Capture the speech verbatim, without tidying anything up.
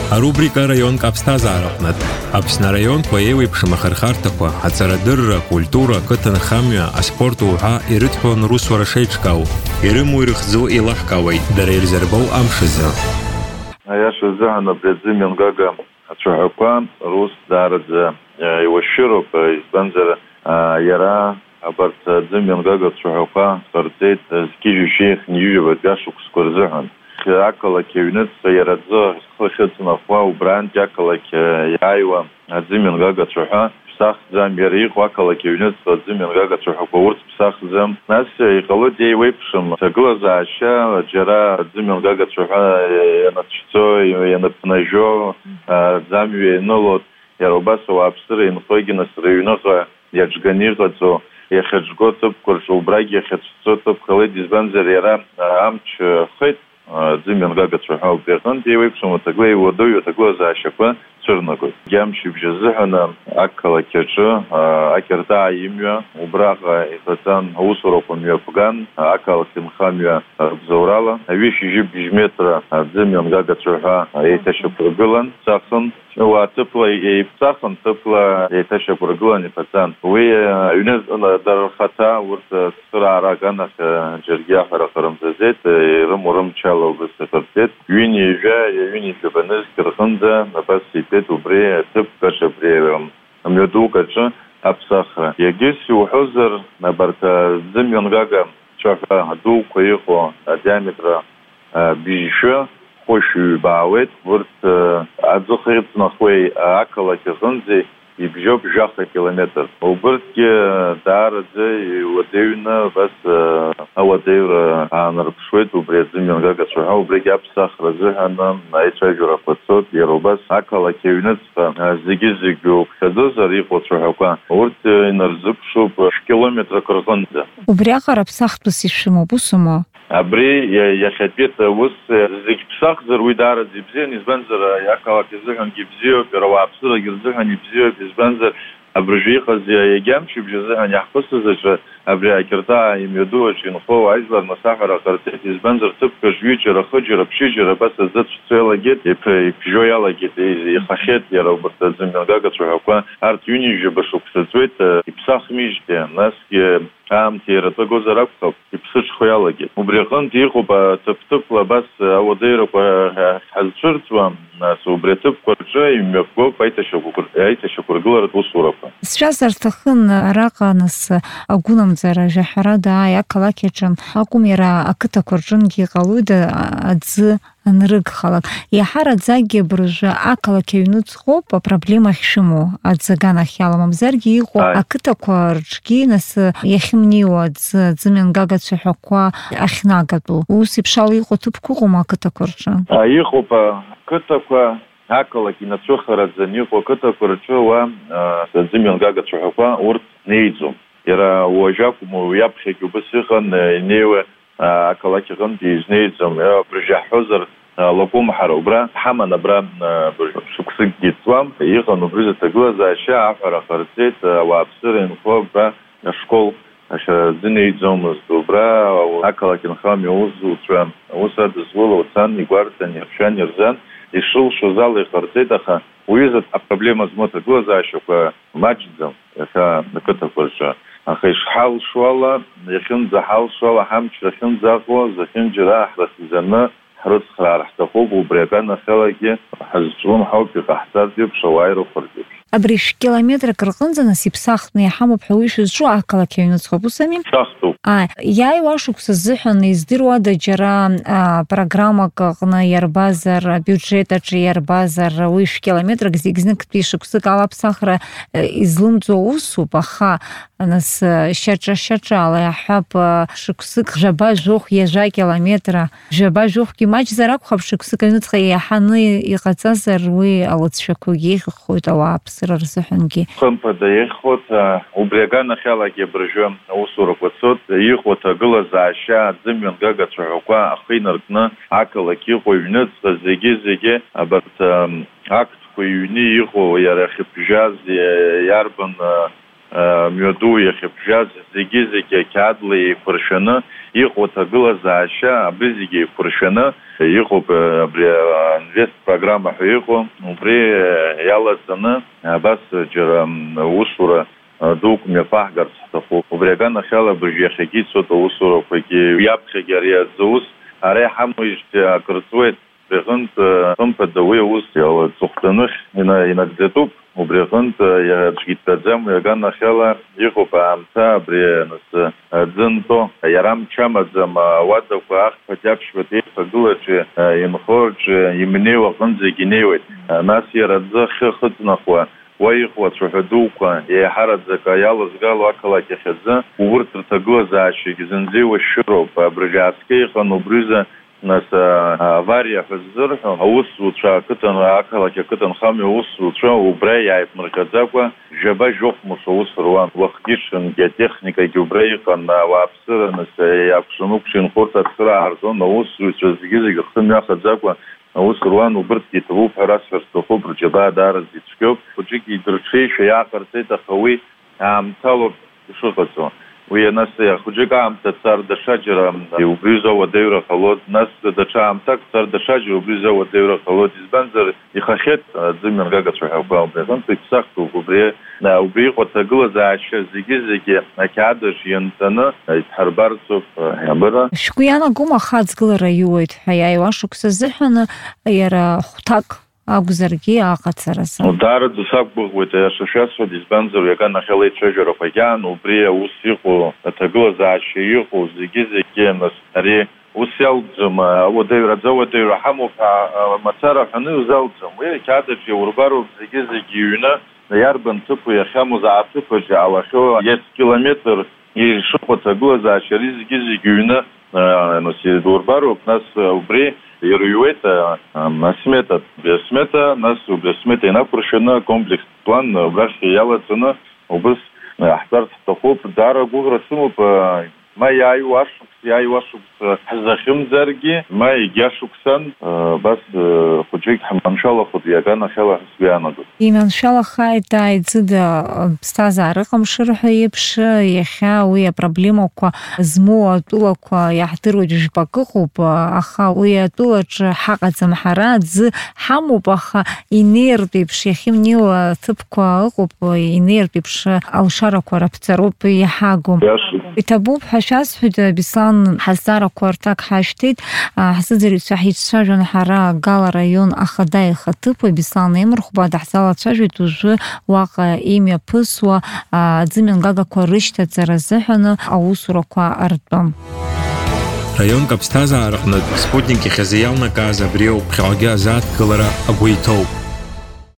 Арубрика район капстазарапнат. Апсна район кваеви пшамахархартаква, ацарадырра, культура, кытанхамя, аспорту уха ирытпон рус варашейчкау. Ирыму ирхзу илахкавай, дарельзербау амшиза. Аяша захана предзимен гага ачухаква, рус дарадзе ивашируп избанзера яра абарт дзимен гага ачухаква, сартейт скижу шейх ньюжева гашук скорзахан. Акала кевинец ярадзо хлышецнафва убран якала яйва дзимен гага ачуха. Псах зам ярих акала кевинец дзимен гага ачухаква урт псах зам. Нас иқалу дей вейпшим таглаза аша джара дзимен гага ачуха янатчцо янапнажо замве нолот ярубасова абсыр инхойгинас районаха яджганигацо яхаджготоп куршулбраги яхаджцотоп халид избанзер яра амч хит дзимен гага ачуха уберхан дей вейпшим таглей водою таглаза ашаква цырнагой. Ямши бжезыхана аккала кечу акерта имя убраха ихатан усуропом япган аккала симхамия бзаурала. Виши жиб бижметра дзимен гага ачуха еташа пробилан сахсан. Ва тепла и псахан тепла еташа пробилан ипатан. Вы юнез дархата урт сыра араганах джергия харахарамзазет рымурым чалау бсефертет. Юни жа юни лебанез кирханза напаси пет убре тып каша бре мёду каша апсаха. Егиси ухузер набарта дзимен гага ачуха ду коихо диаметра бижиша خوشی باید ورد از خیلی نخوی اکلا کزنزی یبجوب جاخت کیلومتر. و برد که دارده و دیونا بس او دیور آنربشویت و برای زمین گاگ شوها و برای ابسخ رزهنم نایچه جورا فتسود یرو بس اکلا کیونت زیگی زیگو خدوز ریخ و شوها کن ورد نرزب شوب کیلومتر کرزنده. و برای آخر ابسخ بسیشمو بسوما. Абри я хотел вот зикпсах заруй дара дибзе низбанзер я кала кизган гибзео перва абсура гизган гибзео низбанзер абрижиха зя ягам шибжезган яхпсы зача абри акерта имеду чин хо айзлар масахара картет низбанзер типка жвичера ходжера пшижера бас зат цела гет и пжояла гет и хашет я робот зимгага чуха арт юни же башук цвет и псах мижте нас ам тира того зарабка и псыч хуялаги. Убрехан тихо по тып-тып лабас аводейро по хазчурцвам нас убретып корча и мёвко пайташа кукур айташа кургулар усурапа. Сейчас артахын рака нас агунам зара жахарада якалакечан акумера акыта коржынги калуйда адзы нрыг халак. Яхара дзаги бружа акала кевнуцхо по проблемах шиму адзагана хяламам зарги его акыта коржги нас яхимнио адз дзмен гага цухоква ахнагату. Уси пшал его тупкугума акыта коржа. А его по кытаква акала кинацухара занихо кыта корчова дзмен гага цухоква урт нейзу. Ера уажакуму япхеки бысыхан неwe акала киган дизнейзам я прижахузер лакум харубра хамана бра шуксык гитвам ихан убриза таглаза аша афара фарцет ва абсырин хобра школ аша динейзам добра акала кинхами узу трам усад зволо цан нигвартан яшан ерзан и шул шозал и фарцетаха уизат а проблема змота глаза аша по мадждам это наката фарша أخي شحال شوالا يخن زحال شوالا همش يخن زاقوا زخن جراح رس زنا حرس خرار حتقوب وبريبان خلاكي حزجون حاول بقحتات يب شواير وفرديب أبريش كيلومتر كرقنزا نسيب ساختني حامو بحويش شو أكلا كيونت خبو سامين؟ ساختو آه ياي واشوك سزيحن يزديروا دا جرا آه программа كغنا يربازر بيوجيتا جي يربازر ويش كيلومتر гзигзнек пишук сыкала псахра излымцо усу баха нас щача-щача але хап шуксык жаба жох ежа километра жаба жох кимач зарак хап шуксык нуцха яханы иqatsazar уи алцшакуги хойта лапс рарсаханги компада ехот убрегана халаги бржом усурок пятьсот ехот глазаша дзимен гага чароква ахинаркна акала кихойнец зеге-зеге абат акт хуйни ихо ярахи пжаз ярбан мҩаду иахьыбжьаз зегьы зегьы ақьаадла еиқәыршәаны иҟоу аҭагылазаашьа абри зегьы еиқәыршәаны иҟоуп абри инвест программа ҳәа иҟоу убри иалаҵаны абас џьара усура дук мҩаԥаҳгарц ҳҭахуп убри аганахьала абыржәы иахьагьы ицоит аусурақәагьы иаԥхьагьы ари азы ари ҳамуижьҭеи акырҵуеит убри аҟынтә хымԥада уи аус аҵыхәтәаны инагӡатәуп убри аҟынтә аӡәгьы дтәаӡам уи аганахьала иҟоуп аамҭа абри нас аӡы нто иара мч амаӡам ауадақәа ахԥатәи аԥшьбатәи еихагылаҿы инхоаҿы имнеиуа аҟынӡагьы инеиуеит нас иара аӡы ахьы ахыҵнахуа уа иҟоу ацәаҳәа дуқәа еиҳараӡак иалазгало ақалақь ахьазы урҭ рҭагылазаашьагьы зынӡа иуашьыроуп абрыжьааскьа иҟан убриза нас авариа ҳәа ззырҳәо аусзуцәа ақыҭан ақалақь ақыҭанхамҩа аусзуцәа убра иааиԥмырҟьаӡакәа жәаба жьохәмыш аус руан уахгьы ҽынгьы атехникагьы убра иҟан ауааԥсыра нас иакәшаны-укәша инхоз ацхыра ааҳарҵон аусзуҩцәа зегьы-зегьы рхы мҩахаӡакәа аус руан убырҭгьы иҭабуп ҳәа расҳәар сҭахуп рџьабаа даараӡа ицәгьоуп хәыҷыкгьы идырҽеишәа иааҟарҵеит аха уи аамҭалоуп ишыҟаҵо уи нас хәыҷык аамҭа цар даҽа џьара убри азы ауадаҩра ҟалоит нас даҽа аамҭак цар даҽа џьара убри азы ауадаҩра ҟалоит избанзар ихахьеит аӡымҩангага ацәаҳәақәа убри аҟынтә егьсахтоуп убри убри иҟоу аҭагылазаашьа зегьы-зегьы ақьаадыҿ ианҵаны иҭҳарбарцоуп абыра шәгәы иаанагома ахаҵгылара иууеит ҳәа иааиуа шықәса азыҳәан иара хәҭак акәзаргьы аҟацаразы даараӡа сақәгәыӷуеит аиаша шәасҳәоит избанзар иаганахьала еицәажәарақәа егьаан убри аус иҟоу аҭагылазаашьа иҟоу зегьы-зегьы нас ари ус иалӡам ауадаҩра ауадаҩра ҳамоуп ҳәа мацара ҳәаны иузалӡам уи ақьаадаҿ иаурбароуп зегьы-зегьы иҩны иарбан ҭыԥу иахьамоз ааҭыԥаҿы иаалахьоу километр ишыҟоу аҭагылазаашьа ари зегьы-зегьы иҩны нас иурбароуп нас убри ируиуеит асмета асмета нас убри асмета инақәыршәаны акомплекс план убрахь иалаҵаны убыс ҳтәарц ҳҭахуп даара гәыӷра сымоуп ма иааиуа ашықәс иааиуа ашықәс ҳзахьымӡаргьы ма егьа шықәсан бас хәыҷык ҳманшәалахоит иаганахьала ҳәа сгәы иаанагоит иманшәалахааит аиҵыда ԥсҭазаара ыҟамшыр ҳәа еиԥш иахьа уи апроблемақәа змоу атәылақәа иаҳдыруеит жәпак ыҟоуп аха уи атәылаҿы ҳаҟаӡам ҳара аӡы ҳамоуп аха инеиртә еиԥш иахьымнеиуа аҭыԥқәа ыҟоуп инеиртә еиԥш алшарақәа раԥҵароуп иҳагу иҭабуп ҳәа шәасҳәоит Беслан ҳазҵаарақәа рҭак ҳашьҭеит ҳзыӡырҩцәа ҳицәажәон ҳара Гала араион ахада ихаҭыԥуа Беслан Емырхәба даҳзалацәажәеит ужәы уаҟа имҩаԥысуа аӡымҩангагақәа рышьҭаҵара азыҳәан аусурақәа ртәы раионк аԥсҭазаараҟнытә спутник ихьазы иалнакааз абри ауп ԥхьаҟагьы азааҭгылара агәы иҭоуп